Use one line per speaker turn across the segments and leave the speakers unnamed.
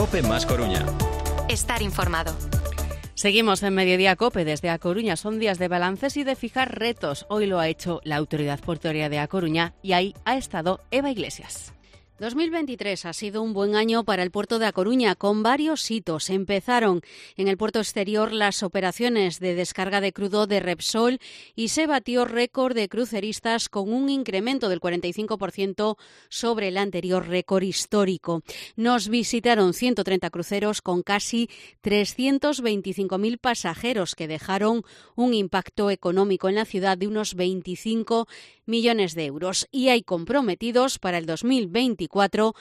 COPE más Coruña.
Estar informado.
Seguimos en Mediodía COPE desde A Coruña. Son días de balances y de fijar retos. Hoy lo ha hecho la Autoridad Portuaria de A Coruña y ahí ha estado Eva Iglesias. 2023 ha sido un buen año para el puerto de A Coruña, con varios hitos. Empezaron en el puerto exterior las operaciones de descarga de crudo de Repsol y se batió récord de cruceristas con un incremento del 45% sobre el anterior récord histórico. Nos visitaron 130 cruceros con casi 325.000 pasajeros que dejaron un impacto económico en la ciudad de unos 25 millones de euros. Y hay comprometidos para el 2024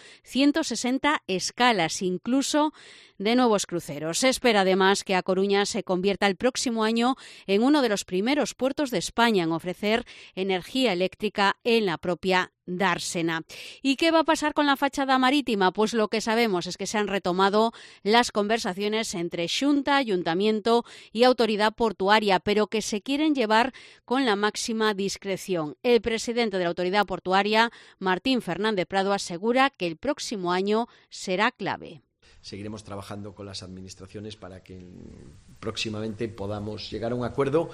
160 escalas, incluso de nuevos cruceros. Se espera además que A Coruña se convierta el próximo año en uno de los primeros puertos de España en ofrecer energía eléctrica en la propia dársena. ¿Y qué va a pasar con la fachada marítima? Pues lo que sabemos es que se han retomado las conversaciones entre Xunta, Ayuntamiento y Autoridad Portuaria, pero que se quieren llevar con la máxima discreción. El presidente de la Autoridad Portuaria, Martín Fernández Prado, asegura que el próximo año será clave.
Seguiremos trabajando con las administraciones para que próximamente podamos llegar a un acuerdo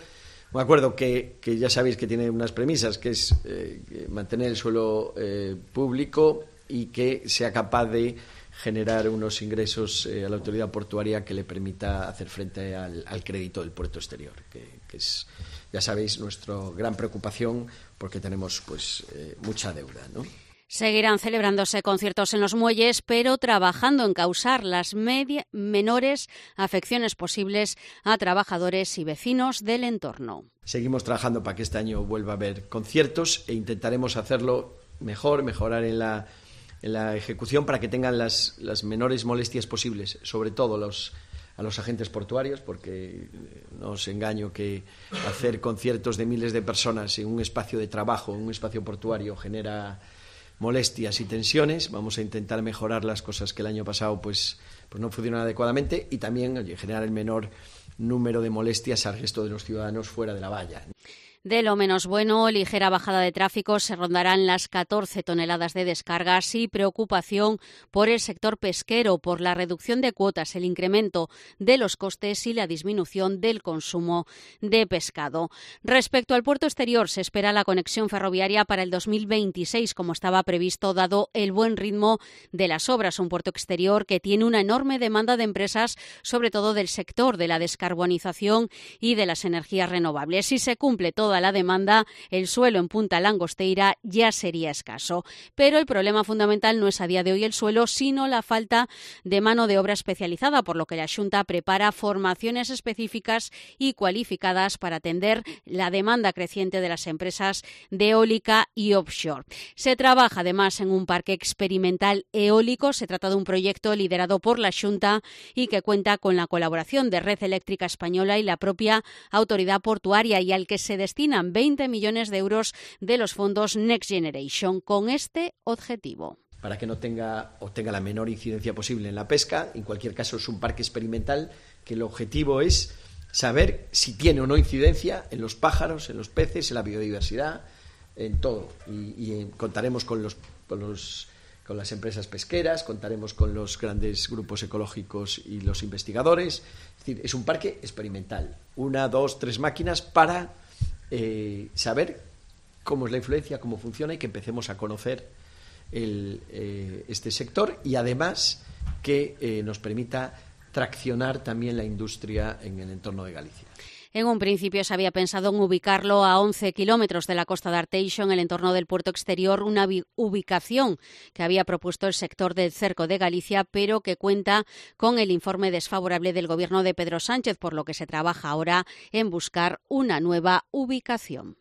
que ya sabéis que tiene unas premisas, que es mantener el suelo público y que sea capaz de generar unos ingresos a la autoridad portuaria que le permita hacer frente al crédito del puerto exterior, que es, ya sabéis, nuestra gran preocupación porque tenemos mucha deuda, ¿no?
Seguirán celebrándose conciertos en los muelles, pero trabajando en causar las menores afecciones posibles a trabajadores y vecinos del entorno.
Seguimos trabajando para que este año vuelva a haber conciertos e intentaremos hacerlo mejorar en la ejecución para que tengan las menores molestias posibles, sobre todo a los agentes portuarios, porque no os engaño que hacer conciertos de miles de personas en un espacio de trabajo, en un espacio portuario, genera molestias y tensiones. Vamos a intentar mejorar las cosas que el año pasado pues no funcionaron adecuadamente y también generar el menor número de molestias al resto de los ciudadanos fuera de la valla.
De lo menos bueno, ligera bajada de tráfico, se rondarán las 14 toneladas de descargas y preocupación por el sector pesquero, por la reducción de cuotas, el incremento de los costes y la disminución del consumo de pescado. Respecto al puerto exterior, se espera la conexión ferroviaria para el 2026, como estaba previsto, dado el buen ritmo de las obras. Un puerto exterior que tiene una enorme demanda de empresas, sobre todo del sector de la descarbonización y de las energías renovables. Si se cumple toda la demanda, el suelo en Punta Langosteira ya sería escaso. Pero el problema fundamental no es a día de hoy el suelo, sino la falta de mano de obra especializada, por lo que la Xunta prepara formaciones específicas y cualificadas para atender la demanda creciente de las empresas de eólica y offshore. Se trabaja además en un parque experimental eólico. Se trata de un proyecto liderado por la Xunta y que cuenta con la colaboración de Red Eléctrica Española y la propia Autoridad Portuaria, y al que se destinan 20 millones de euros de los fondos Next Generation con este objetivo.
Para que no tenga la menor incidencia posible en la pesca. En cualquier caso, es un parque experimental que el objetivo es saber si tiene o no incidencia en los pájaros, en los peces, en la biodiversidad, en todo. Y contaremos con las empresas pesqueras, contaremos con los grandes grupos ecológicos y los investigadores. Es decir, es un parque experimental. 1, 2, 3 máquinas para saber cómo es la influencia, cómo funciona y que empecemos a conocer este sector, y además que nos permita traccionar también la industria en el entorno de Galicia.
En un principio se había pensado en ubicarlo a 11 kilómetros de la costa de Arteixo, en el entorno del puerto exterior, una ubicación que había propuesto el sector del Cerco de Galicia, pero que cuenta con el informe desfavorable del gobierno de Pedro Sánchez, por lo que se trabaja ahora en buscar una nueva ubicación.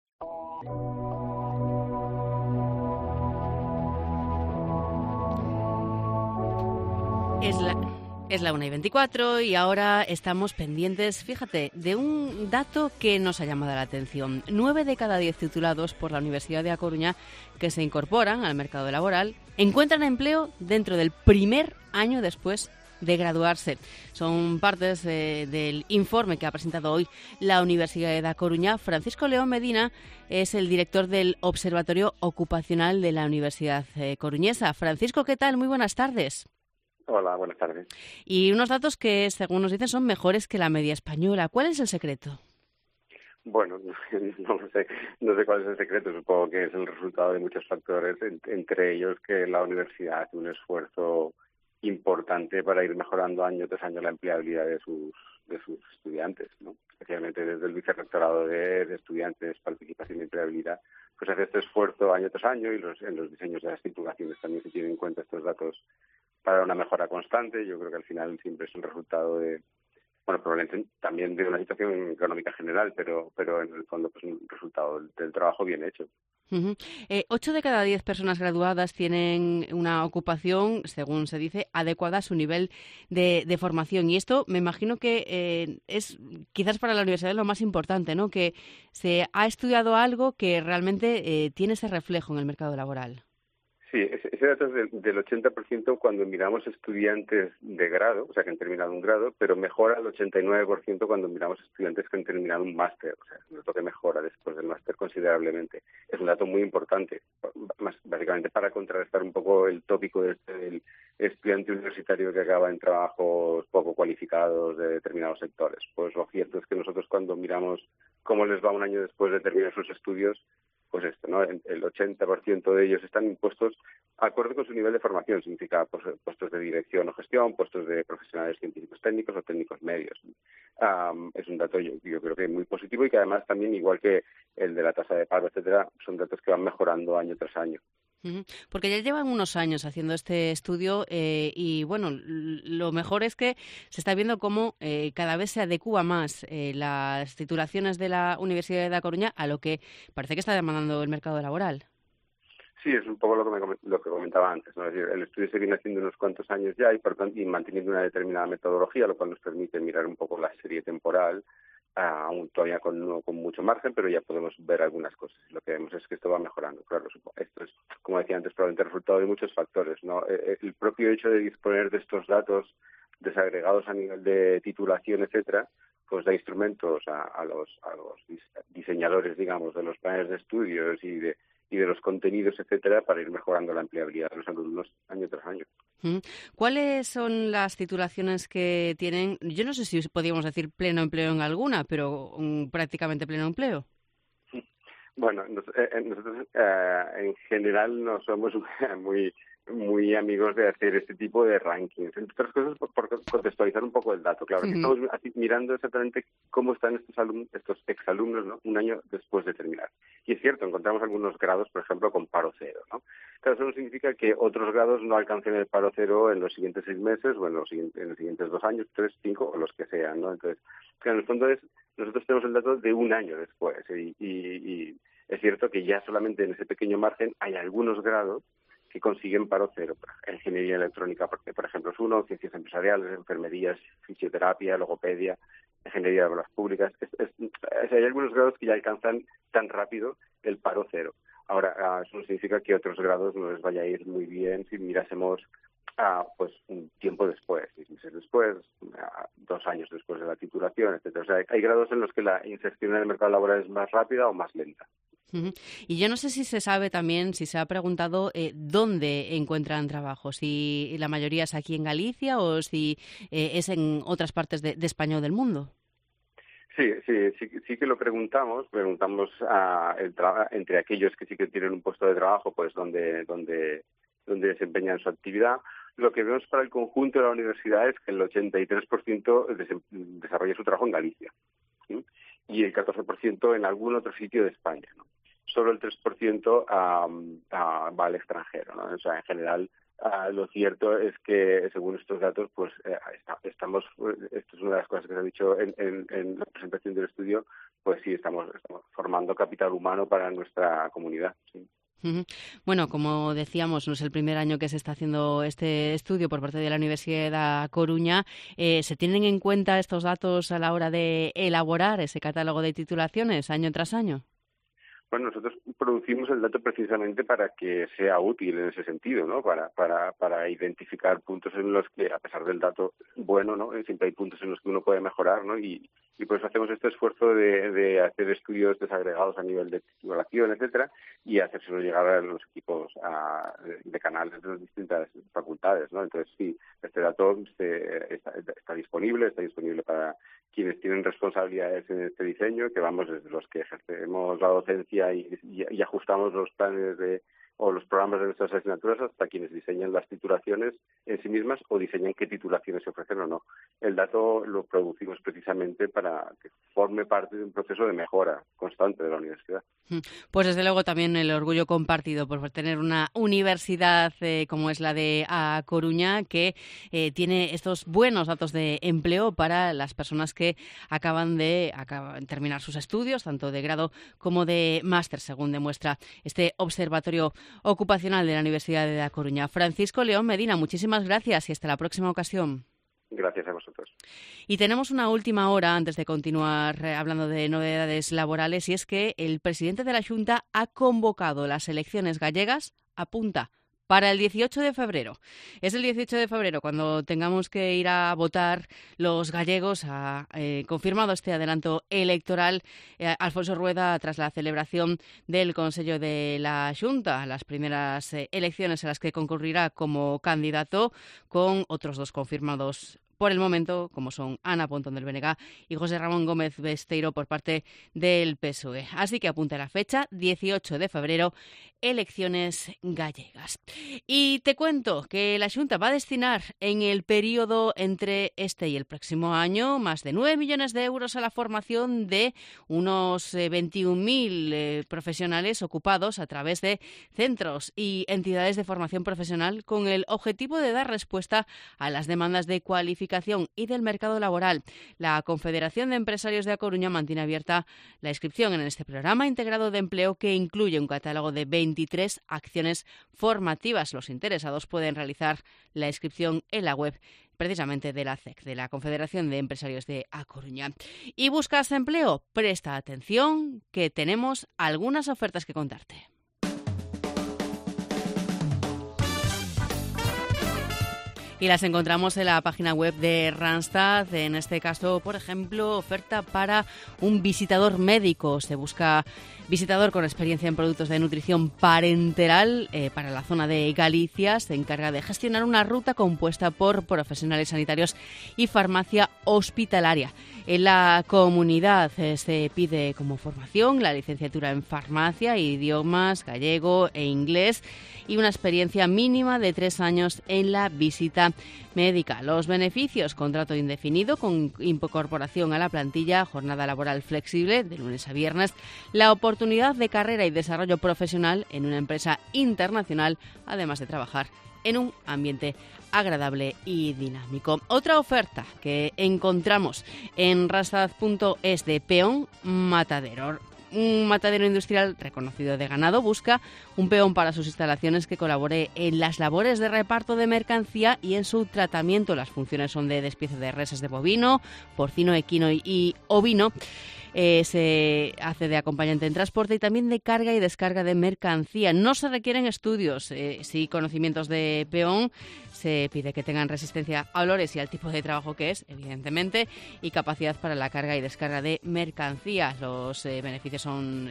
Es la 1:24 y ahora estamos pendientes, fíjate, de un dato que nos ha llamado la atención. 9 de cada 10 titulados por la Universidad de A Coruña que se incorporan al mercado laboral encuentran empleo dentro del primer año después de graduarse. Son partes del informe que ha presentado hoy la Universidad de A Coruña. Francisco León Medina es el director del Observatorio Ocupacional de la Universidad Coruñesa. Francisco, ¿qué tal? Muy buenas tardes.
Hola, buenas tardes.
Y unos datos que, según nos dicen, son mejores que la media española. ¿Cuál es el secreto?
Bueno, no sé cuál es el secreto, supongo que es el resultado de muchos factores, entre ellos que la universidad hace un esfuerzo importante para ir mejorando año tras año la empleabilidad de sus estudiantes, ¿no? Especialmente desde el vicerrectorado de estudiantes, participación y empleabilidad, pues hace este esfuerzo año tras año y en los diseños de las titulaciones también se tienen en cuenta estos datos para una mejora constante. Yo creo que al final siempre es un resultado probablemente también de una situación económica general, pero en el fondo pues un resultado del trabajo bien hecho.
8 de cada 10 personas graduadas tienen una ocupación, según se dice, adecuada a su nivel de formación. Y esto me imagino que es quizás para la universidad lo más importante, ¿no? Que se ha estudiado algo que realmente tiene ese reflejo en el mercado laboral.
Sí, ese dato es del 80% cuando miramos estudiantes de grado, o sea, que han terminado un grado, pero mejora al 89% cuando miramos estudiantes que han terminado un máster. O sea, es un dato que mejora después del máster considerablemente. Es un dato muy importante, básicamente para contrarrestar un poco el tópico del estudiante universitario que acaba en trabajos poco cualificados de determinados sectores. Pues lo cierto es que nosotros cuando miramos cómo les va un año después de terminar sus estudios, pues esto, ¿no? El 80% de ellos están impuestos acorde con su nivel de formación, significa pues, puestos de dirección o gestión, puestos de profesionales científicos técnicos o técnicos medios. Es un dato yo creo que muy positivo y que además también, igual que el de la tasa de paro, etcétera, son datos que van mejorando año tras año.
Porque ya llevan unos años haciendo este estudio y, bueno, lo mejor es que se está viendo cómo cada vez se adecúa más las titulaciones de la Universidad de La Coruña a lo que parece que está demandando el mercado laboral.
Sí, es un poco lo que comentaba antes, ¿no? Es decir, el estudio se viene haciendo unos cuantos años ya y manteniendo una determinada metodología, lo cual nos permite mirar un poco la serie temporal, aún todavía con mucho margen, pero ya podemos ver algunas cosas. Lo que vemos es que esto va mejorando. Claro, esto es, como decía antes, probablemente resultado de muchos factores, ¿no? El propio hecho de disponer de estos datos desagregados a nivel de titulación, etcétera, pues da instrumentos a los diseñadores, digamos, de los planes de estudios y de los contenidos, etcétera, para ir mejorando la empleabilidad de los alumnos año tras año.
¿Cuáles son las titulaciones que tienen? Yo no sé si podríamos decir pleno empleo en alguna, pero prácticamente pleno empleo.
Bueno, nosotros en general no somos muy amigos de hacer este tipo de rankings. Entre otras cosas, por contextualizar un poco el dato. Claro, que estamos mirando exactamente cómo están estos exalumnos, ¿no? Un año después de terminar. Y es cierto, encontramos algunos grados, por ejemplo, con paro cero, ¿no? Claro, eso no significa que otros grados no alcancen el paro cero en los siguientes 6 meses o en los siguientes 2 años, 3, 5 o los que sean, ¿no? Entonces, claro, en el fondo nosotros tenemos el dato de un año después y es cierto que ya solamente en ese pequeño margen hay algunos grados que consiguen paro cero. Ingeniería electrónica, porque por ejemplo es uno, ciencias empresariales, enfermerías, fisioterapia, logopedia, ingeniería de obras públicas. Hay algunos grados que ya alcanzan tan rápido el paro cero. Ahora, eso no significa que otros grados no les vaya a ir muy bien si mirásemos pues un tiempo después, 6 meses después, 2 años después de la titulación, etcétera. O sea, hay grados en los que la inserción en el mercado laboral es más rápida o más lenta.
Y yo no sé si se sabe también, si se ha preguntado dónde encuentran trabajo, si la mayoría es aquí en Galicia o si es en otras partes de España o del mundo.
Sí que lo preguntamos entre aquellos que sí que tienen un puesto de trabajo, pues donde desempeñan su actividad. Lo que vemos para el conjunto de la universidad es que el 83% desarrolla su trabajo en Galicia, ¿sí? Y el 14% en algún otro sitio de España, ¿no? Solo el 3% va al extranjero, ¿no? O sea, en general, lo cierto es que, según estos datos, pues estamos, esto es una de las cosas que se ha dicho en la presentación del estudio, pues sí, estamos formando capital humano para nuestra comunidad, sí.
Bueno, como decíamos, no es el primer año que se está haciendo este estudio por parte de la Universidad de Coruña. ¿Se tienen en cuenta estos datos a la hora de elaborar ese catálogo de titulaciones año tras año?
Bueno, nosotros producimos el dato precisamente para que sea útil en ese sentido, ¿no? Para identificar puntos en los que, a pesar del dato bueno, ¿no? Siempre hay puntos en los que uno puede mejorar, ¿no? Y por eso hacemos este esfuerzo de hacer estudios desagregados a nivel de titulación, etcétera, y hacérselo llegar a los equipos de canales de las distintas facultades, ¿no? Entonces, sí, este dato está disponible para quienes tienen responsabilidades en este diseño, que vamos desde los que ejercemos la docencia y ajustamos los planes o los programas de nuestras asignaturas hasta quienes diseñan las titulaciones en sí mismas o diseñan qué titulaciones se ofrecen o no. El dato lo producimos precisamente para que forme parte de un proceso de mejora constante de la universidad.
Pues desde luego también el orgullo compartido por tener una universidad como es la de A Coruña, que tiene estos buenos datos de empleo para las personas que acaban de terminar sus estudios, tanto de grado como de máster, según demuestra este observatorio ocupacional de la Universidad de A Coruña. Francisco León Medina, muchísimas gracias y hasta la próxima ocasión.
Gracias a vosotros.
Y tenemos una última hora antes de continuar hablando de novedades laborales, y es que el presidente de la Xunta ha convocado las elecciones gallegas, apunta, para el 18 de febrero. Es el 18 de febrero cuando tengamos que ir a votar los gallegos. Ha confirmado este adelanto electoral Alfonso Rueda tras la celebración del Consello de la Xunta, las primeras elecciones en las que concurrirá como candidato, con otros dos confirmados por el momento, como son Ana Pontón del BNG y José Ramón Gómez Besteiro por parte del PSOE. Así que apunta la fecha, 18 de febrero, elecciones gallegas. Y te cuento que la Xunta va a destinar en el periodo entre este y el próximo año más de 9 millones de euros a la formación de unos 21.000 profesionales ocupados a través de centros y entidades de formación profesional, con el objetivo de dar respuesta a las demandas de cualificación y del mercado laboral. La Confederación de Empresarios de A Coruña mantiene abierta la inscripción en este programa integrado de empleo, que incluye un catálogo de 23 acciones formativas. Los interesados pueden realizar la inscripción en la web precisamente de la CEC, de la Confederación de Empresarios de A Coruña. ¿Y buscas empleo? Presta atención, que tenemos algunas ofertas que contarte. Y las encontramos en la página web de Randstad. En este caso, por ejemplo, oferta para un visitador médico. Se busca visitador con experiencia en productos de nutrición parenteral para la zona de Galicia. Se encarga de gestionar una ruta compuesta por profesionales sanitarios y farmacia hospitalaria. En la comunidad se pide como formación la licenciatura en farmacia, idiomas gallego e inglés y una experiencia mínima de 3 años en la visita médica. Los beneficios: contrato indefinido con incorporación a la plantilla, jornada laboral flexible de lunes a viernes, la oportunidad de carrera y desarrollo profesional en una empresa internacional, además de trabajar en un ambiente agradable y dinámico. Otra oferta que encontramos en randstad.es de peón matadero. Un matadero industrial reconocido de ganado busca un peón para sus instalaciones que colabore en las labores de reparto de mercancía y en su tratamiento. Las funciones son de despiece de reses de bovino, porcino, equino y ovino. Se hace de acompañante en transporte y también de carga y descarga de mercancía. No se requieren estudios, sí conocimientos de peón. Se pide que tengan resistencia a olores y al tipo de trabajo que es, evidentemente, y capacidad para la carga y descarga de mercancía. Los beneficios son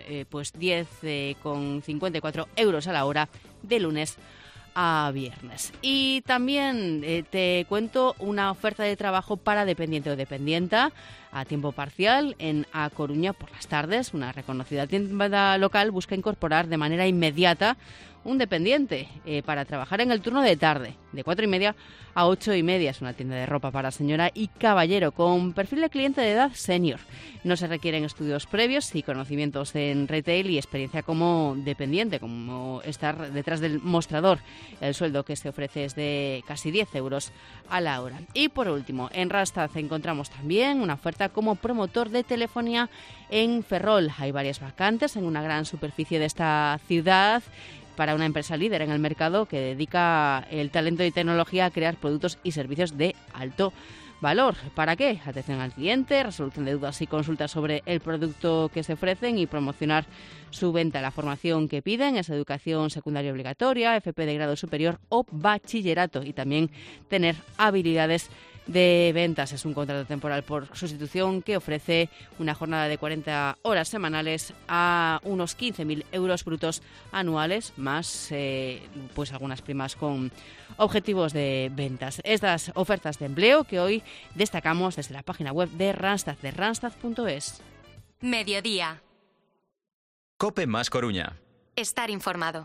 10,54 euros a la hora de lunes a viernes. Y también te cuento una oferta de trabajo para dependiente o dependienta a tiempo parcial en A Coruña por las tardes. Una reconocida tienda local busca incorporar de manera inmediata un dependiente para trabajar en el turno de tarde, de 4:30 a 8:30. Es una tienda de ropa para señora y caballero con perfil de cliente de edad senior. No se requieren estudios previos y conocimientos en retail y experiencia como dependiente, como estar detrás del mostrador. El sueldo que se ofrece es de casi 10 euros a la hora. Y por último, en Randstad encontramos también una oferta como promotor de telefonía en Ferrol. Hay varias vacantes en una gran superficie de esta ciudad para una empresa líder en el mercado que dedica el talento y tecnología a crear productos y servicios de alto valor. ¿Para qué? Atención al cliente, resolución de dudas y consultas sobre el producto que se ofrecen y promocionar su venta. La formación que piden es educación secundaria obligatoria, FP de grado superior o bachillerato, y también tener habilidades de ventas. Es un contrato temporal por sustitución que ofrece una jornada de 40 horas semanales a unos 15.000 euros brutos anuales, más pues algunas primas con objetivos de ventas. Estas ofertas de empleo que hoy destacamos desde la página web de Randstad, de randstad.es.
Mediodía.
COPE más Coruña.
Estar informado.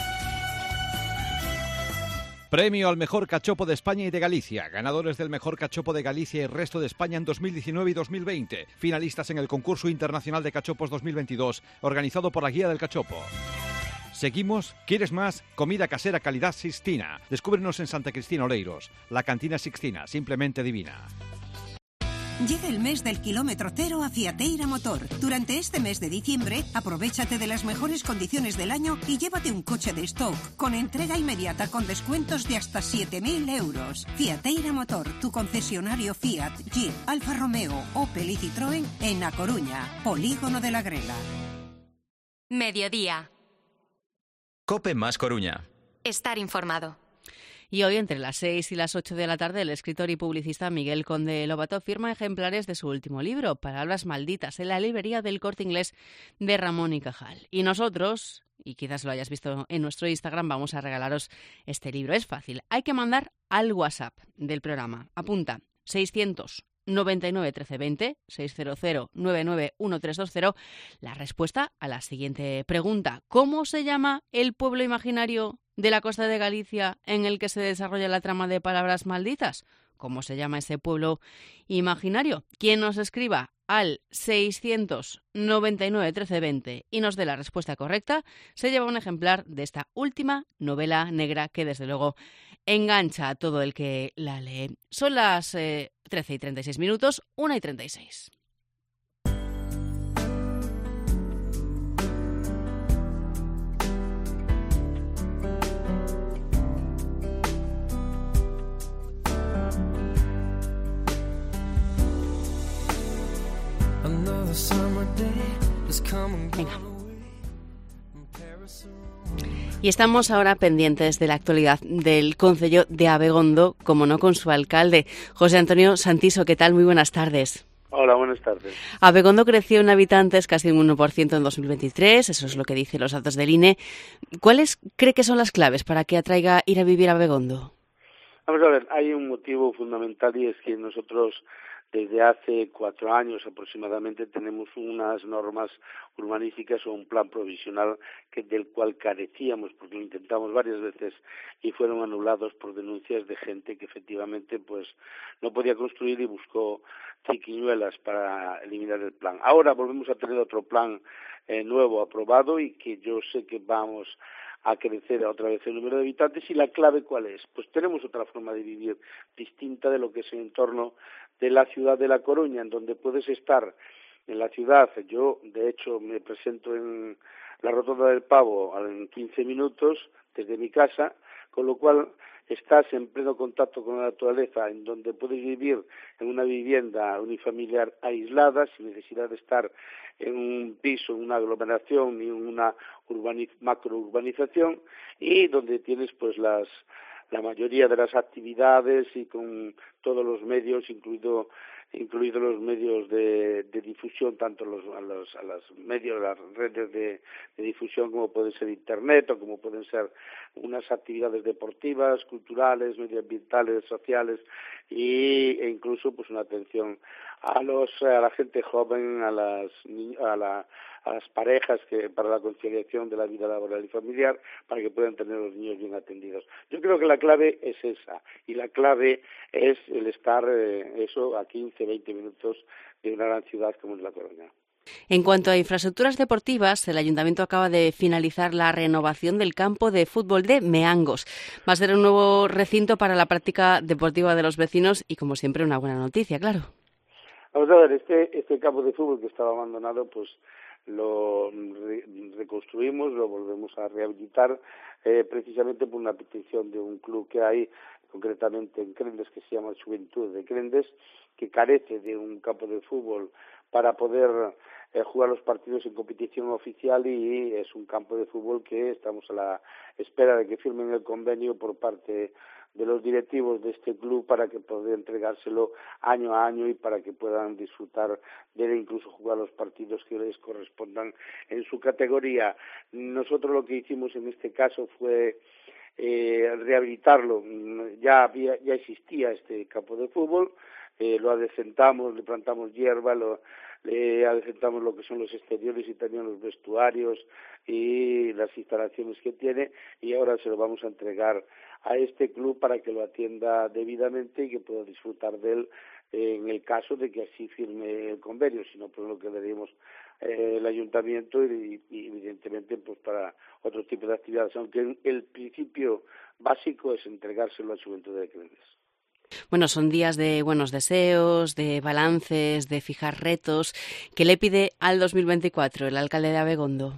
Premio al mejor cachopo de España y de Galicia. Ganadores del mejor cachopo de Galicia y resto de España en 2019 y 2020. Finalistas en el concurso internacional de cachopos 2022, organizado por la Guía del Cachopo. Seguimos. ¿Quieres más? Comida casera calidad Sixtina. Descúbrenos en Santa Cristina Oleiros. La cantina Sixtina, simplemente divina.
Llega el mes del kilómetro cero a Fiateira Motor. Durante este mes de diciembre, aprovéchate de las mejores condiciones del año y llévate un coche de stock con entrega inmediata con descuentos de hasta 7.000 euros. Fiateira Motor, tu concesionario Fiat, Jeep, Alfa Romeo, Opel y Citroën en A Coruña, Polígono de la Grela.
Mediodía.
COPE más Coruña.
Estar informado.
Y hoy, entre las 6 y las 8 de la tarde, el escritor y publicista Miguel Conde Lobato firma ejemplares de su último libro, Palabras malditas, en la librería del Corte Inglés de Ramón y Cajal. Y nosotros, y quizás lo hayas visto en nuestro Instagram, vamos a regalaros este libro. Es fácil, hay que mandar al WhatsApp del programa. Apunta, 699 1320, 600 991320, la respuesta a la siguiente pregunta. ¿Cómo se llama el pueblo imaginario de la costa de Galicia en el que se desarrolla la trama de Palabras malditas? ¿Cómo se llama ese pueblo imaginario? Quien nos escriba al 699 1320 y nos dé la respuesta correcta se lleva un ejemplar de esta última novela negra que desde luego engancha a todo el que la lee. Son las 13:36, 1:36. Venga. Y estamos ahora pendientes de la actualidad del concello de Abegondo, como no con su alcalde, José Antonio Santiso. ¿Qué tal? Muy buenas tardes.
Hola, buenas tardes.
Abegondo creció en habitantes casi un 1% en 2023, eso es lo que dicen los datos del INE. ¿Cuáles cree que son las claves para que atraiga ir a vivir a Abegondo?
Vamos a ver, hay un motivo fundamental y es que nosotros desde hace 4 años aproximadamente tenemos unas normas urbanísticas o un plan provisional del cual carecíamos porque lo intentamos varias veces y fueron anulados por denuncias de gente que efectivamente pues no podía construir y buscó triquiñuelas para eliminar el plan. Ahora volvemos a tener otro plan nuevo aprobado y que yo sé que vamos a crecer otra vez el número de habitantes. ¿Y la clave cuál es? Pues tenemos otra forma de vivir distinta de lo que es el entorno de la ciudad de La Coruña, en donde puedes estar en la ciudad. Yo, de hecho, me presento en la Rotonda del Pavo en 15 minutos desde mi casa, con lo cual estás en pleno contacto con la naturaleza, en donde puedes vivir en una vivienda unifamiliar aislada, sin necesidad de estar en un piso, en una aglomeración ni en una macrourbanización, y donde tienes pues la mayoría de las actividades y con todos los medios, incluidos los medios de difusión, tanto a los medios, las redes de difusión como puede ser internet o como pueden ser unas actividades deportivas, culturales, medioambientales, sociales e incluso pues una atención a la gente joven, a las parejas que para la conciliación de la vida laboral y familiar, para que puedan tener los niños bien atendidos. Yo creo que la clave es esa, y la clave es el estar a 15, 20 minutos de una gran ciudad como es La Coruña.
En cuanto a infraestructuras deportivas, el Ayuntamiento acaba de finalizar la renovación del campo de fútbol de Meangos. Va a ser un nuevo recinto para la práctica deportiva de los vecinos y, como siempre, una buena noticia, claro.
Vamos a ver, este campo de fútbol que estaba abandonado, pues lo reconstruimos, lo volvemos a rehabilitar precisamente por una petición de un club que hay concretamente en Crendes, que se llama Xuventud de Crendes, que carece de un campo de fútbol para poder jugar los partidos en competición oficial, y es un campo de fútbol que estamos a la espera de que firmen el convenio por parte de los directivos de este club para que puedan entregárselo año a año y para que puedan disfrutar de él, incluso jugar los partidos que les correspondan en su categoría. Nosotros lo que hicimos en este caso fue rehabilitarlo. Ya existía este campo de fútbol, lo adecentamos, le plantamos hierba, le adecentamos lo que son los exteriores y también los vestuarios y las instalaciones que tiene, y ahora se lo vamos a entregar a este club para que lo atienda debidamente y que pueda disfrutar de él en el caso de que así firme el convenio. Si no, pues lo que le dimos el ayuntamiento y evidentemente pues para otro tipo de actividades, aunque el principio básico es entregárselo a Xuventud de Crendes.
Bueno, son días de buenos deseos, de balances, de fijar retos. ¿Qué le pide al 2024 el alcalde de Abegondo?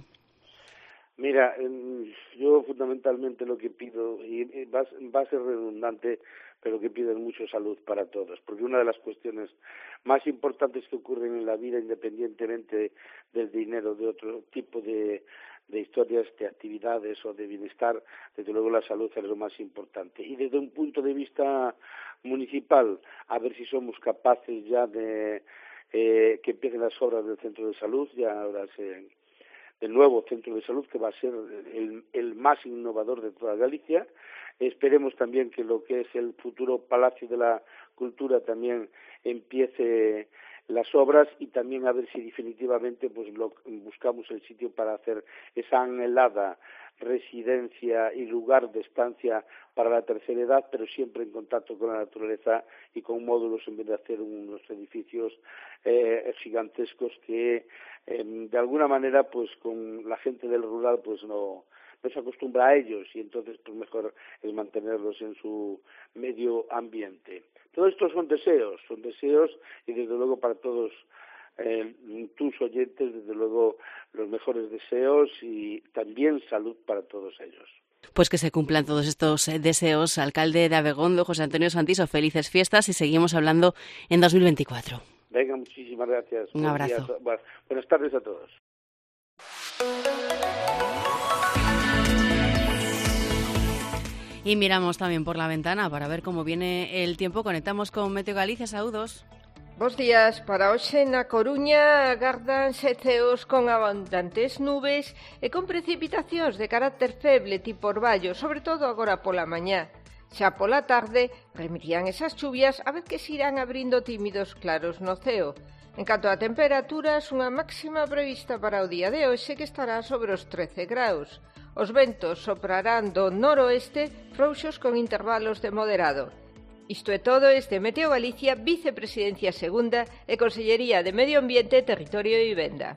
Mira, yo fundamentalmente lo que pido, y va a ser redundante, pero que pido es mucho salud para todos, porque una de las cuestiones más importantes que ocurren en la vida, independientemente del dinero, de otro tipo de historias, de actividades o de bienestar, desde luego la salud es lo más importante. Y desde un punto de vista municipal, a ver si somos capaces ya de que empiecen las obras del centro de salud, ya ahora el nuevo centro de salud, que va a ser el más innovador de toda Galicia. Esperemos también que lo que es el futuro Palacio de la Cultura también empiece las obras, y también a ver si definitivamente pues buscamos el sitio para hacer esa anhelada residencia y lugar de estancia para la tercera edad, pero siempre en contacto con la naturaleza y con módulos, en vez de hacer unos edificios gigantescos que de alguna manera pues con la gente del rural pues no se acostumbra a ellos, y entonces pues mejor es mantenerlos en su medio ambiente. Todo esto son deseos y desde luego para todos tus oyentes, desde luego los mejores deseos y también salud para todos ellos.
Pues que se cumplan todos estos deseos. Alcalde de Abegondo, José Antonio Santiso, felices fiestas y seguimos hablando en 2024.
Venga, muchísimas gracias.
Un abrazo.
Buenas tardes a todos.
Y miramos también por la ventana para ver cómo viene el tiempo. Conectamos con Meteo Galicia. Saúdos.
Bos días. Para hoxe na Coruña agárdanse ceos con abundantes nubes e con precipitacións de carácter feble tipo orballo, sobre todo agora pola mañá. Xa pola tarde remirían esas chuvias a ver que se irán abrindo tímidos claros no ceo. En canto a temperaturas, unha máxima prevista para o día de hoxe que estará sobre os 13 graus. Os ventos soprarán do noroeste frouxos con intervalos de moderado. Isto é todo este Meteo Galicia, Vicepresidencia Segunda e Consellería de Medio Ambiente, Territorio e Vivenda.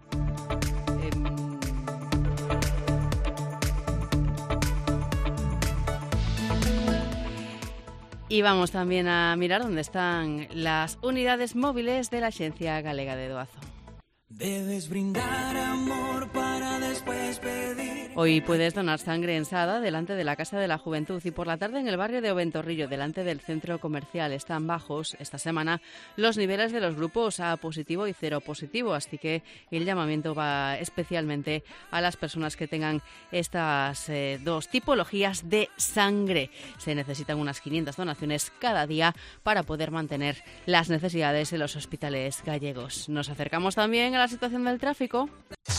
Y vamos también a mirar dónde están las unidades móviles de la Axencia Galega de Doazo.
Debes brindar amor para después pedir.
Hoy puedes donar sangre en Sada delante de la Casa de la Juventud, y por la tarde en el barrio de Oventorrillo, delante del centro comercial. Están bajos esta semana los niveles de los grupos A positivo y cero positivo, así que el llamamiento va especialmente a las personas que tengan estas dos tipologías de sangre. Se necesitan unas 500 donaciones cada día para poder mantener las necesidades en los hospitales gallegos. Nos acercamos también a la situación del tráfico.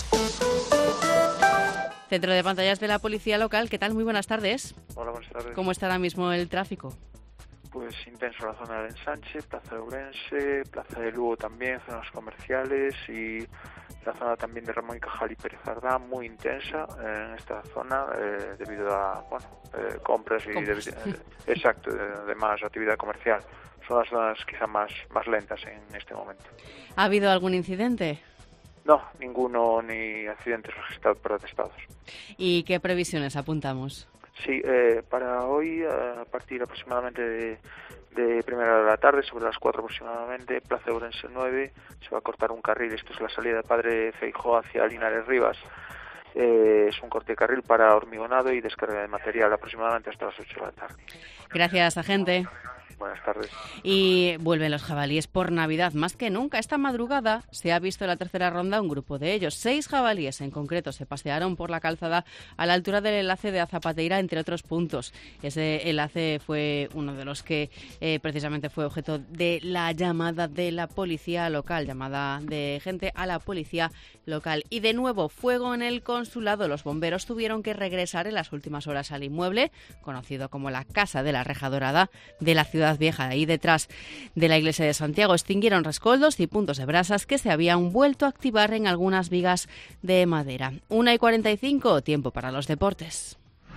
Centro de pantallas de la Policía Local, ¿qué tal? Muy buenas tardes.
Hola, buenas tardes.
¿Cómo está ahora mismo el tráfico?
Pues intenso la zona del Ensanche, Plaza de Ourense, Plaza de Lugo también, zonas comerciales, y la zona también de Ramón y Cajal y Pérez Ardá, muy intensa en esta zona debido a compras y exacto, de más actividad comercial. Son las zonas quizá más lentas en este momento.
¿Ha habido algún incidente?
No, ninguno, ni accidentes registrados por atestados.
¿Y qué previsiones apuntamos?
Sí, para hoy, a partir aproximadamente de primera hora de la tarde, sobre las 4 aproximadamente, Plaza de Ourense 9, se va a cortar un carril. Esto es la salida de Padre Feijóo hacia Linares Rivas. es un corte de carril para hormigonado y descarga de material aproximadamente hasta las 8 de la tarde.
Gracias, agente.
Buenas tardes.
Y vuelven los jabalíes por Navidad más que nunca. Esta madrugada se ha visto en la tercera ronda un grupo de ellos. 6 jabalíes en concreto se pasearon por la calzada a la altura del enlace de Azapateira, entre otros puntos. Ese enlace fue uno de los que precisamente fue objeto de la llamada de la policía local, llamada de gente a la policía local. Y de nuevo, fuego en el consulado. Los bomberos tuvieron que regresar en las últimas horas al inmueble, conocido como la Casa de la Reja Dorada de la ciudad vieja, ahí detrás de la iglesia de Santiago. Extinguieron rescoldos y puntos de brasas que se habían vuelto a activar en algunas vigas de madera. 1:45, tiempo para los deportes.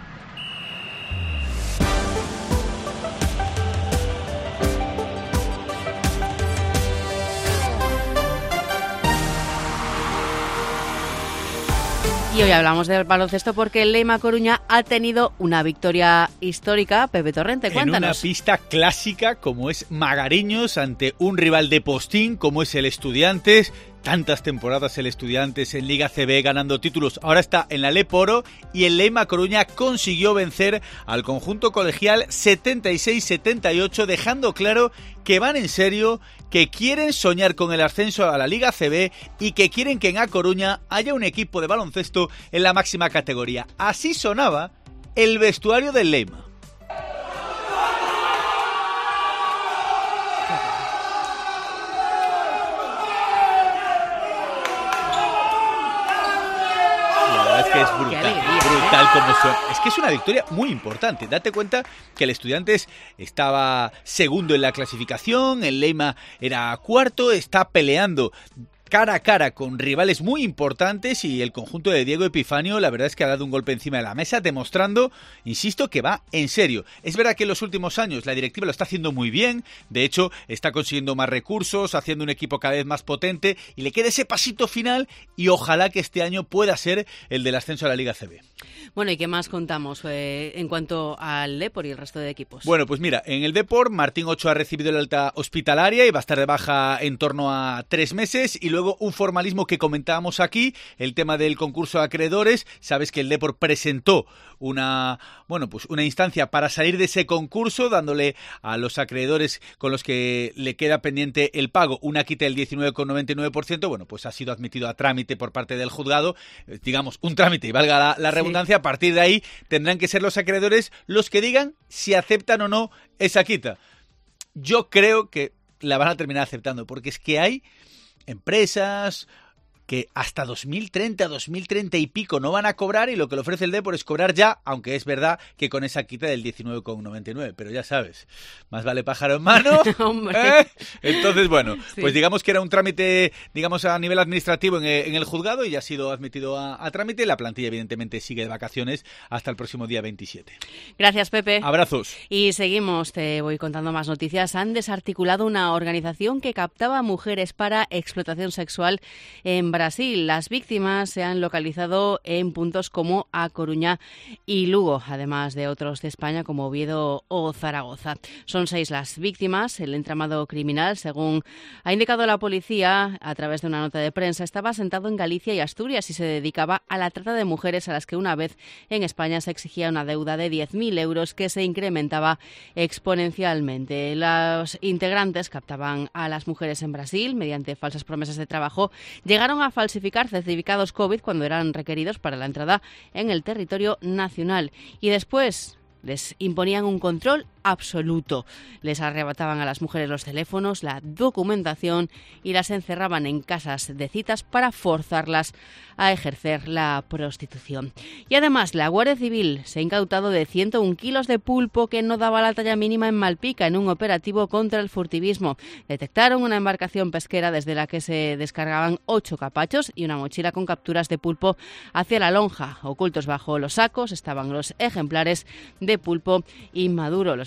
Y hoy hablamos del baloncesto porque el Leima Coruña ha tenido una victoria histórica. Pepe Torrente, cuéntanos.
En una pista clásica como es Magariños, ante un rival de postín como es el Estudiantes. Tantas temporadas el Estudiantes en Liga CB ganando títulos. Ahora está en la Leporo y el Leima Coruña consiguió vencer al conjunto colegial 76-78, dejando claro que van en serio, que quieren soñar con el ascenso a la Liga CB y que quieren que en A Coruña haya un equipo de baloncesto en la máxima categoría. Así sonaba el vestuario del Leima. Que es brutal como suena. Es que es una victoria muy importante. Date cuenta que el Estudiantes estaba segundo en la clasificación, el Leima era cuarto, está peleando cara a cara con rivales muy importantes y el conjunto de Diego Epifanio la verdad es que ha dado un golpe encima de la mesa demostrando, insisto, que va en serio. Es verdad que en los últimos años la directiva lo está haciendo muy bien, de hecho está consiguiendo más recursos, haciendo un equipo cada vez más potente y le queda ese pasito final y ojalá que este año pueda ser el del ascenso a la Liga CB.
Bueno, ¿y qué más contamos en cuanto al Depor y el resto de equipos?
Bueno, pues mira, en el Depor Martín Ocho ha recibido el alta hospitalaria y va a estar de baja en torno a 3 meses y luego un formalismo que comentábamos aquí, el tema del concurso de acreedores. Sabes que el Depor presentó una instancia para salir de ese concurso, dándole a los acreedores con los que le queda pendiente el pago una quita del 19,99%. Bueno, pues ha sido admitido a trámite por parte del juzgado, digamos, un trámite, y valga la redundancia. Sí. A partir de ahí tendrán que ser los acreedores los que digan si aceptan o no esa quita. Yo creo que la van a terminar aceptando, porque es que hay empresas que hasta 2030 y pico no van a cobrar y lo que le ofrece el Depor es cobrar ya, aunque es verdad que con esa quita del 19,99, pero ya sabes, más vale pájaro en mano. Entonces, bueno, sí. Pues digamos que era un trámite, digamos, a nivel administrativo en el juzgado y ya ha sido admitido a trámite. La plantilla evidentemente sigue de vacaciones hasta el próximo día 27.
Gracias, Pepe.
Abrazos.
Y seguimos, te voy contando más noticias. Han desarticulado una organización que captaba mujeres para explotación sexual en Brasil. Las víctimas se han localizado en puntos como A Coruña y Lugo, además de otros de España como Oviedo o Zaragoza. Son 6 las víctimas. El entramado criminal, según ha indicado la policía a través de una nota de prensa, estaba asentado en Galicia y Asturias y se dedicaba a la trata de mujeres a las que una vez en España se exigía una deuda de 10.000 euros que se incrementaba exponencialmente. Los integrantes captaban a las mujeres en Brasil mediante falsas promesas de trabajo. Llegaron a falsificar certificados COVID cuando eran requeridos para la entrada en el territorio nacional y después les imponían un control absoluto. Les arrebataban a las mujeres los teléfonos, la documentación y las encerraban en casas de citas para forzarlas a ejercer la prostitución. Y además, la Guardia Civil se ha incautado de 101 kilos de pulpo que no daba la talla mínima en Malpica en un operativo contra el furtivismo. Detectaron una embarcación pesquera desde la que se descargaban 8 capachos y una mochila con capturas de pulpo hacia la lonja. Ocultos bajo los sacos estaban los ejemplares de pulpo inmaduro. Los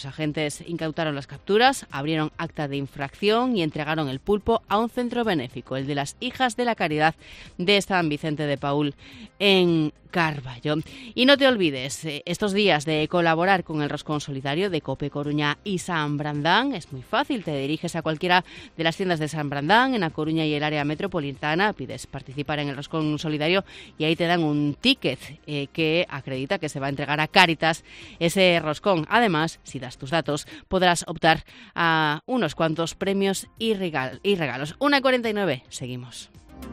Los agentes incautaron las capturas, abrieron acta de infracción y entregaron el pulpo a un centro benéfico, el de las Hijas de la Caridad de San Vicente de Paúl, en Carballo. Y no te olvides, estos días de colaborar con el Roscón Solidario de Cope Coruña y San Brandán. Es muy fácil, te diriges a cualquiera de las tiendas de San Brandán, en A Coruña y el área metropolitana, pides participar en el Roscón Solidario y ahí te dan un ticket que acredita que se va a entregar a Cáritas ese roscón. Además, si das tus datos, podrás optar a unos cuantos premios y regalos. 1:49, seguimos.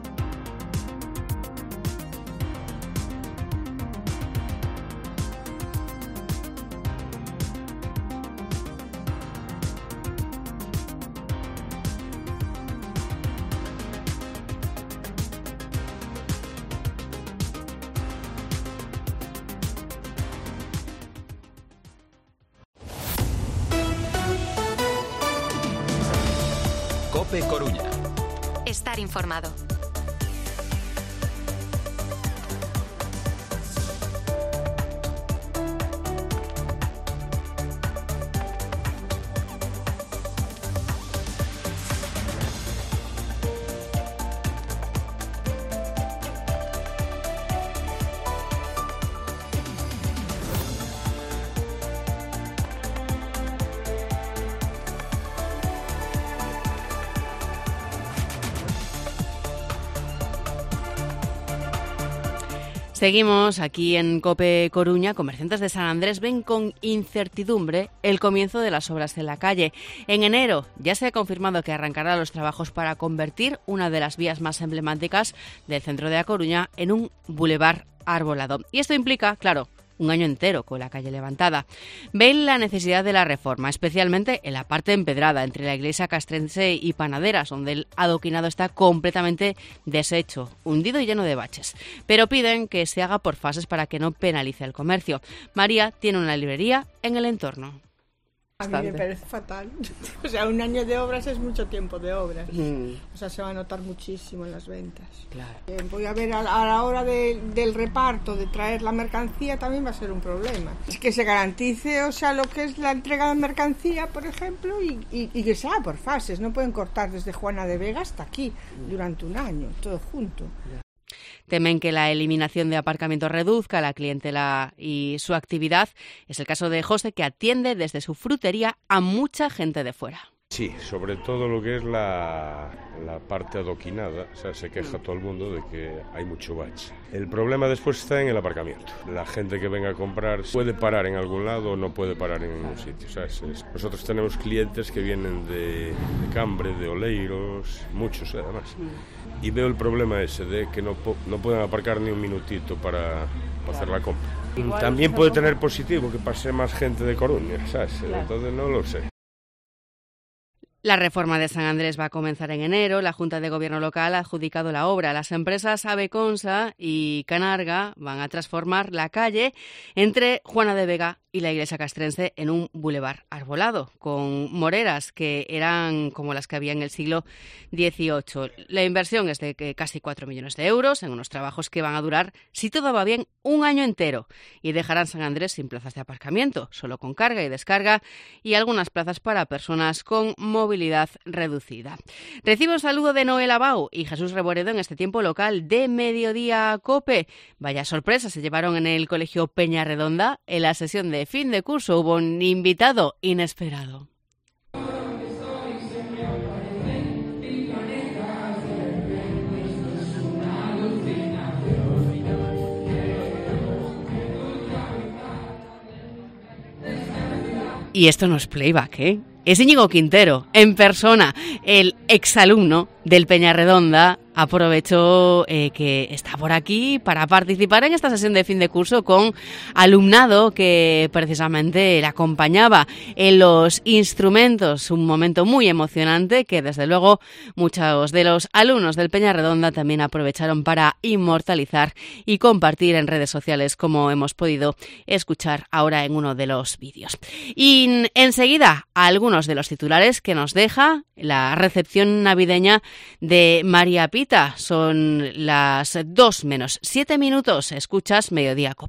Cope Coruña.
Estar informado.
Seguimos aquí en Cope Coruña. Comerciantes de San Andrés ven con incertidumbre el comienzo de las obras en la calle. En enero ya se ha confirmado que arrancará los trabajos para convertir una de las vías más emblemáticas del centro de A Coruña en un bulevar arbolado. Y esto implica, claro, un año entero con la calle levantada. Ven la necesidad de la reforma, especialmente en la parte empedrada entre la iglesia castrense y Panaderas, donde el adoquinado está completamente deshecho, hundido y lleno de baches. Pero piden que se haga por fases para que no penalice el comercio. María tiene una librería en el entorno.
A mí me parece fatal. O sea, un año de obras es mucho tiempo de obras. O sea, se va a notar muchísimo en las ventas.
Claro.
Voy a ver a la hora del reparto, de traer la mercancía, también va a ser un problema. Es que se garantice, o sea, lo que es la entrega de mercancía, por ejemplo, y que sea por fases. No pueden cortar desde Juana de Vega hasta aquí durante un año, todo junto.
Temen que la eliminación de aparcamientos reduzca la clientela y su actividad. Es el caso de José, que atiende desde su frutería a mucha gente de fuera.
Sí, sobre todo lo que es la parte adoquinada, o sea, se queja todo el mundo de que hay mucho bache. El problema después está en el aparcamiento. La gente que venga a comprar puede parar en algún lado o no puede parar en ningún sitio. O sea, nosotros tenemos clientes que vienen de Cambre, de Oleiros, muchos además. Y veo el problema ese de que no pueden aparcar ni un minutito para hacer la compra. También puede tener positivo que pase más gente de Coruña, ¿sabes? Entonces no lo sé.
La reforma de San Andrés va a comenzar en enero. La Junta de Gobierno local ha adjudicado la obra. Las empresas Aveconsa y Canarga van a transformar la calle entre Juana de Vega y la iglesia castrense en un bulevar arbolado, con moreras que eran como las que había en el siglo XVIII. La inversión es de casi 4 millones de euros en unos trabajos que van a durar, si todo va bien, un año entero, y dejarán San Andrés sin plazas de aparcamiento, solo con carga y descarga, y algunas plazas para personas con movilidad reducida. Recibo un saludo de Noel Abau y Jesús Reboredo en este tiempo local de Mediodía Cope. Vaya sorpresa se llevaron en el Colegio Peñarredonda. En la sesión de fin de curso hubo un invitado inesperado. Y esto no es playback, ¿eh? Es Íñigo Quintero, en persona, el exalumno del Peñarredonda. Aprovechó que está por aquí para participar en esta sesión de fin de curso con alumnado que precisamente le acompañaba en los instrumentos. Un momento muy emocionante que desde luego muchos de los alumnos del Peñarredonda también aprovecharon para inmortalizar y compartir en redes sociales, como hemos podido escuchar ahora en uno de los vídeos. Y enseguida algunos de los titulares que nos deja la recepción navideña de María Pita. Son las 2 menos 7 minutos. Escuchas Mediodía Cope.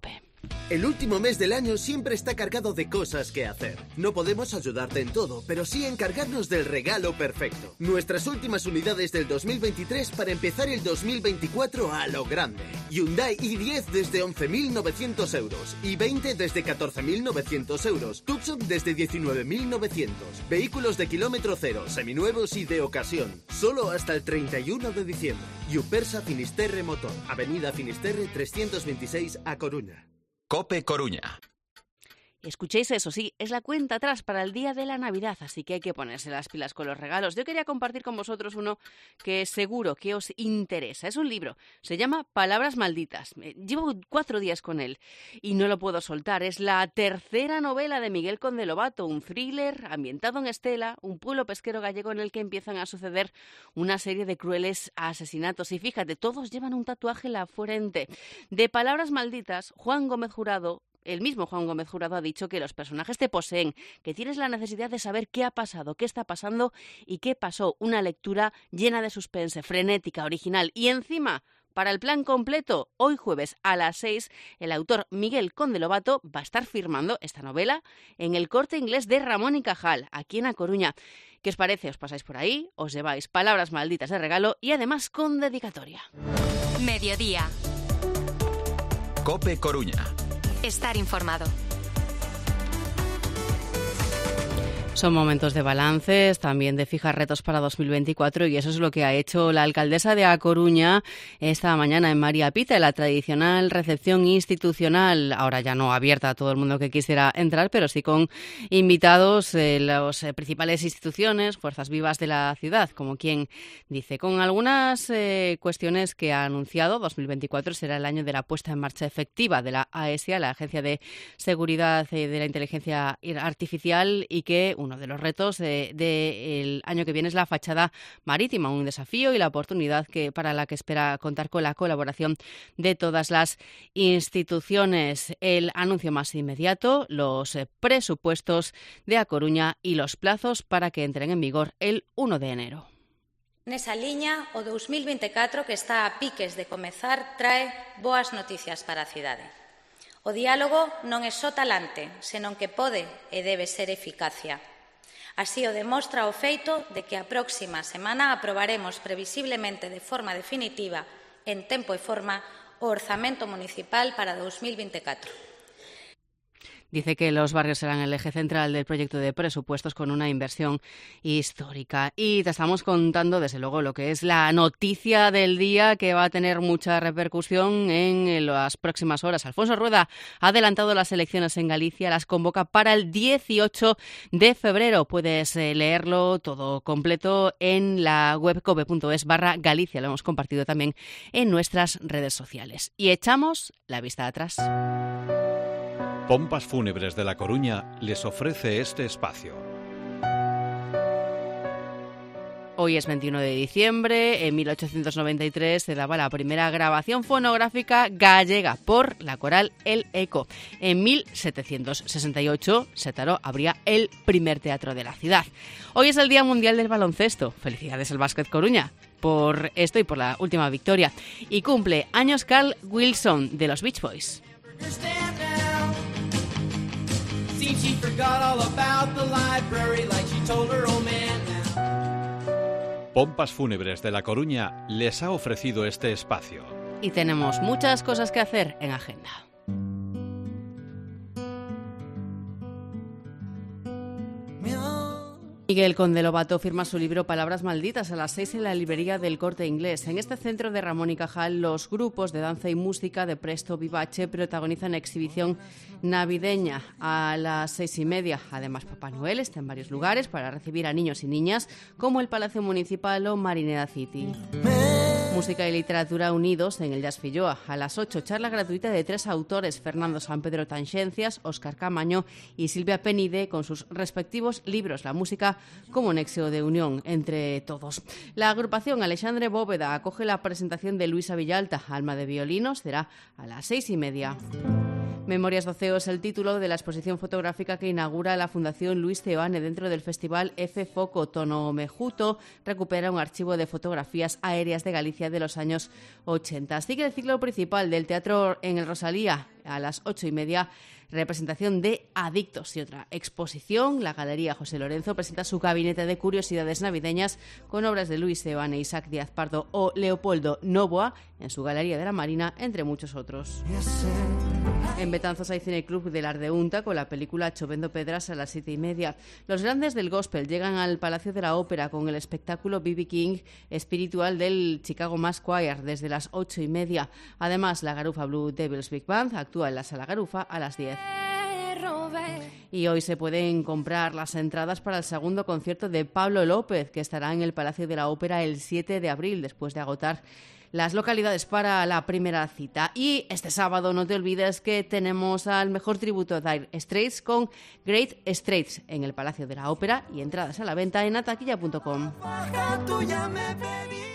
El último mes del año siempre está cargado de cosas que hacer. No podemos ayudarte en todo, pero sí encargarnos del regalo perfecto. Nuestras últimas unidades del 2023 para empezar el 2024 a lo grande. Hyundai i10 desde 11.900 euros, i20 desde 14.900 euros, Tucson desde 19.900. Vehículos de kilómetro cero, seminuevos y de ocasión. Solo hasta el 31 de diciembre. Yupersa Finisterre Motor, Avenida Finisterre 326 A Coruña.
COPE Coruña.
Escuchéis eso, sí, es la cuenta atrás para el día de la Navidad, así que hay que ponerse las pilas con los regalos. Yo quería compartir con vosotros uno que seguro que os interesa. Es un libro, se llama Palabras malditas. Llevo 4 días con él y no lo puedo soltar. Es la tercera novela de Miguel Conde Lobato, un thriller ambientado en Estela, un pueblo pesquero gallego en el que empiezan a suceder una serie de crueles asesinatos. Y fíjate, todos llevan un tatuaje en la frente. De Palabras malditas, el mismo Juan Gómez Jurado ha dicho que los personajes te poseen, que tienes la necesidad de saber qué ha pasado, qué está pasando y qué pasó. Una lectura llena de suspense, frenética, original y encima, para el plan completo, hoy jueves a las 6, el autor Miguel Conde Lobato va a estar firmando esta novela en el Corte Inglés de Ramón y Cajal, aquí en A Coruña. ¿Qué os parece? ¿Os pasáis por ahí? ¿Os lleváis Palabras malditas de regalo y además con dedicatoria?
Mediodía.
COPE Coruña.
Estar informado.
Son momentos de balances, también de fijar retos para 2024 y eso es lo que ha hecho la alcaldesa de A Coruña esta mañana en María Pita, la tradicional recepción institucional, ahora ya no abierta a todo el mundo que quisiera entrar, pero sí con invitados de las principales instituciones, fuerzas vivas de la ciudad, como quien dice, con algunas cuestiones que ha anunciado. 2024 será el año de la puesta en marcha efectiva de la AESIA, la Agencia de Seguridad de la Inteligencia Artificial, y que uno de los retos del año que viene es la fachada marítima, un desafío y la oportunidad para la que espera contar con la colaboración de todas las instituciones. El anuncio más inmediato, los presupuestos de A Coruña y los plazos para que entren en vigor el 1 de enero.
Nesa liña, o 2024 que está a piques de comezar trae boas noticias para a cidade. O diálogo non é só talante, senón que pode e debe ser eficacia. Así o demostra o feito de que a próxima semana aprobaremos previsiblemente de forma definitiva, en tempo e forma, o orzamento municipal para 2024.
Dice que los barrios serán el eje central del proyecto de presupuestos con una inversión histórica. Y te estamos contando, desde luego, lo que es la noticia del día que va a tener mucha repercusión en las próximas horas. Alfonso Rueda ha adelantado las elecciones en Galicia, las convoca para el 18 de febrero. Puedes leerlo todo completo en la web cope.es/Galicia. Lo hemos compartido también en nuestras redes sociales. Y echamos la vista atrás.
Pompas Fúnebres de La Coruña les ofrece este espacio.
Hoy es 21 de diciembre, en 1893 se daba la primera grabación fonográfica gallega por la coral El Eco. En 1768 Sétaro abría el primer teatro de la ciudad. Hoy es el Día Mundial del Baloncesto. Felicidades al Básquet Coruña por esto y por la última victoria. Y cumple años Carl Wilson de los Beach Boys.
Pompas Fúnebres de La Coruña les ha ofrecido este espacio.
Y tenemos muchas cosas que hacer en agenda. Miguel Conde Lobato firma su libro Palabras malditas a las 6 en la librería del Corte Inglés. En este centro de Ramón y Cajal, los grupos de danza y música de Presto Vivace protagonizan exhibición navideña a las 6:30. Además, Papá Noel está en varios lugares para recibir a niños y niñas, como el Palacio Municipal o Marineda City. Música y literatura unidos en el Jazz Filloa. A las 8, charla gratuita de 3 autores, Fernando Sampedro Tanxencias, Óscar Camaño y Silvia Penide, con sus respectivos libros. La música como nexo de unión entre todos. La agrupación Alexandre Bóveda acoge la presentación de Luisa Villalta, Alma de Violinos, será a las 6:30. Memorias do Ceo es el título de la exposición fotográfica que inaugura la Fundación Luis Seoane dentro del Festival F Foco. Tono Mejuto recupera un archivo de fotografías aéreas de Galicia de los años 80. Sigue el ciclo principal del teatro en el Rosalía a las 8:30, representación de Adictos, y otra exposición. La Galería José Lorenzo presenta su gabinete de curiosidades navideñas con obras de Luis Seoane, Isaac Díaz Pardo o Leopoldo Novoa en su Galería de la Marina, entre muchos otros. En Betanzos hay Cineclub del Ardeunta con la película Chovendo Pedras a las 7:30. Los grandes del gospel llegan al Palacio de la Ópera con el espectáculo B.B. King espiritual del Chicago Mass Choir desde las 8:30. Además, la Garufa Blue Devils Big Band actúa en la Sala Garufa a las 10. Y hoy se pueden comprar las entradas para el segundo concierto de Pablo López, que estará en el Palacio de la Ópera el 7 de abril, después de agotar las localidades para la primera cita. Y este sábado no te olvides que tenemos al mejor tributo a Dire Straits con Great Straits en el Palacio de la Ópera, y entradas a la venta en ataquilla.com.